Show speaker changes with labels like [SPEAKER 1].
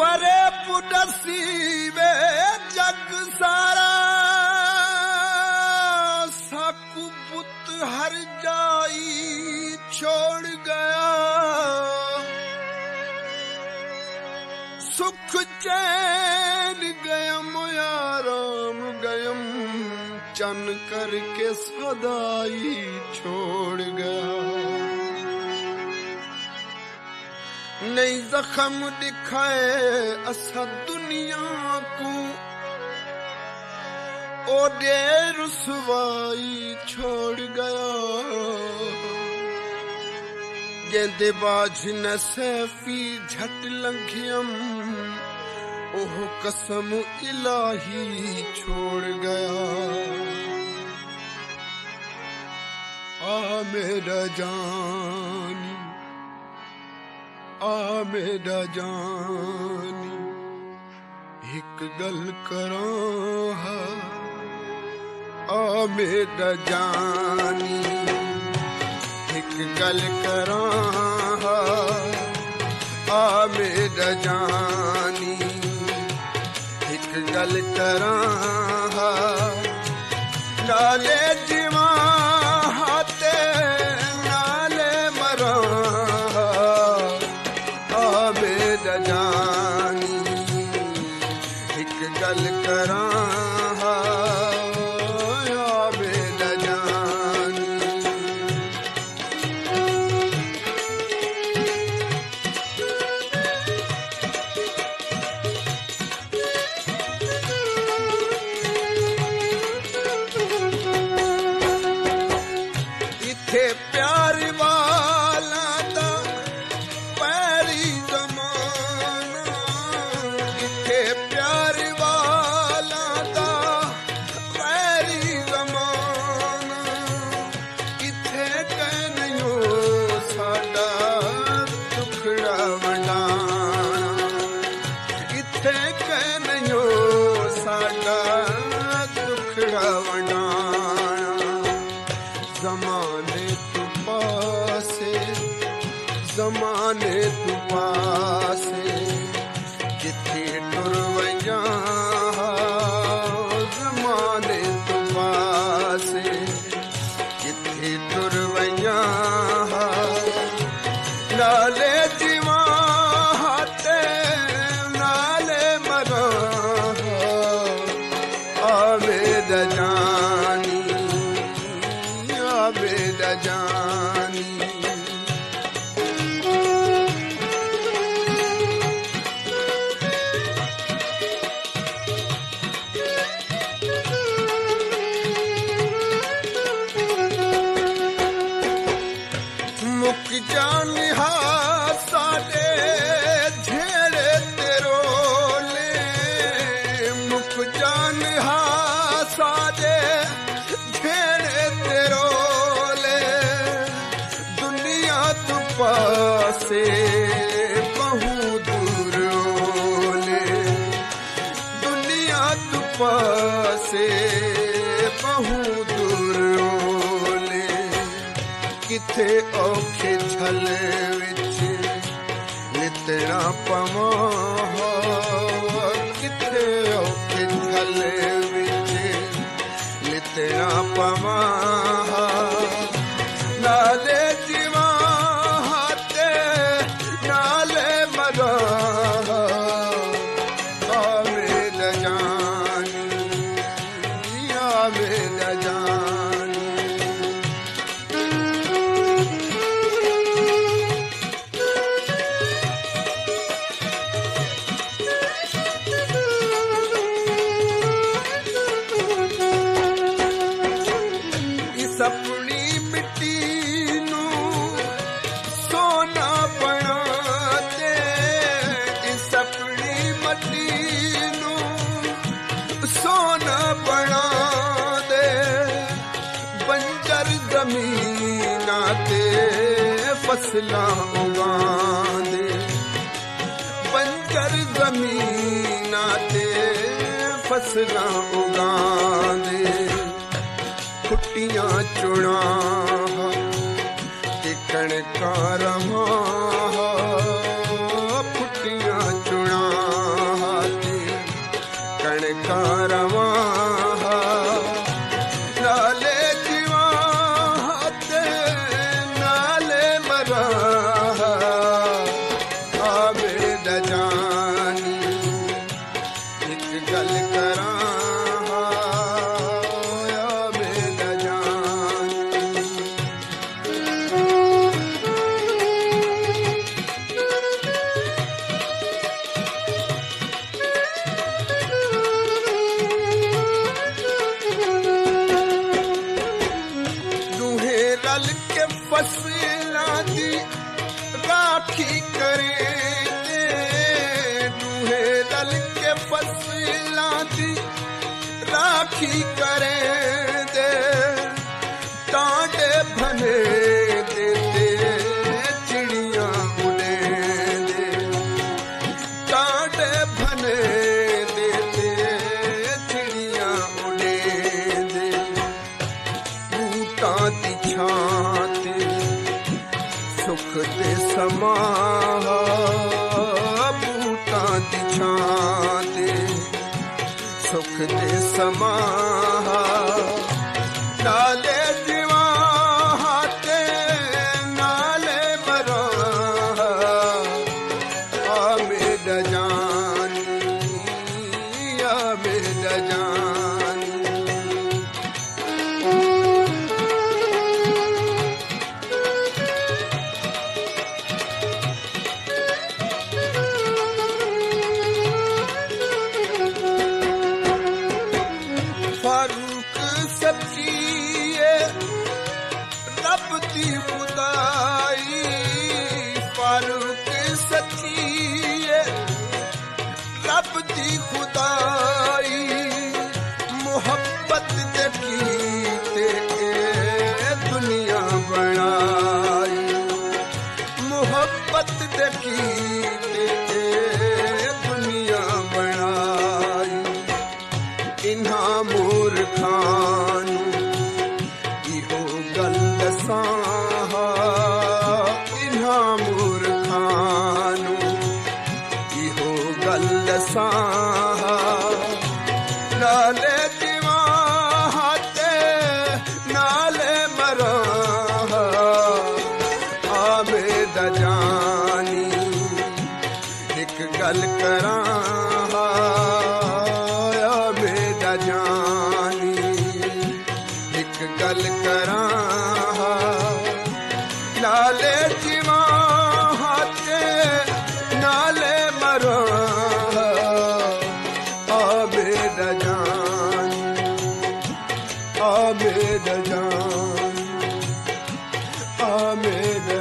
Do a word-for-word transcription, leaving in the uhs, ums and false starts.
[SPEAKER 1] परे पुडसी वे जग सारा साकु पुत हर जाई छोड़ गया सुख चैन गयम आराम गयम चन करके सदाई छोड़ गया नहीं जख्म दिखाए असा दुनिया को ओ दे रुसवाई छोड़ गया गेंदे बाज न सैफी झट लंघियम ओह कसम इलाही छोड़ गया आ मेरा जानी आ मेरा जानी एक गल करा आ मेरा जानी एक गल करा आ मेरा जानी एक गल करा नाले जीवा हाथे नाले मरा आ मेरा जानी एक गल करा जमाने तू पासे जमाने तू पासे किथे टुर वया जमाने तू पासे किथे टुर वया नाले जीवा हाथे नाले मरा आवे जानी बेदा जानी मुक जानी हा साडे झेड़े तेरो ले मुक जानी हा साडे झेड़े तेरो पासे बहु दूर ओले दुनिया तू पासे बहु दूर ओले किथे औखे छल विच नितना पवा किथे औखे छल विच नितना पवा नाले जीवा अपनी मिट्टी नू सोना बना दे इस अपनी मिट्टी नू सोना बना दे बंजर जमीना ते फसलां उगा दे बंजर जमीना ते फसलां उगा दे फुटियां चुना ते कणका रहा फुटियां चुना राखी करें दे दूहे रल के फसलां दी राखी करें दे टांडे भने देते चिड़िया उड़े दे टांडे भने देते चिड़िया उड़े दे बूटा दी छाते सुख दे समा बूटा दी छाते सुख दे समा नाले दीवा हाथे नाले मरा आमेद जानी आमेद जानी फारूक सच्ची रब दी खुदाई फारूक सच्ची रब दी खुदाई मोहब्बत दे कीते दुनिया बनाई मोहब्बत दे कीते दुनिया बनाई इन्हा मूर्खां इहो गल दसां इन्हा मूर्खां इहो गल दसां नाले दीवा हाथे नाले मरा आमेद जानी एक गल करां आमेद जानी एक गल करां नाले जीवा हाथे नाले मरा आमेद जानी आमेद जानी आमेद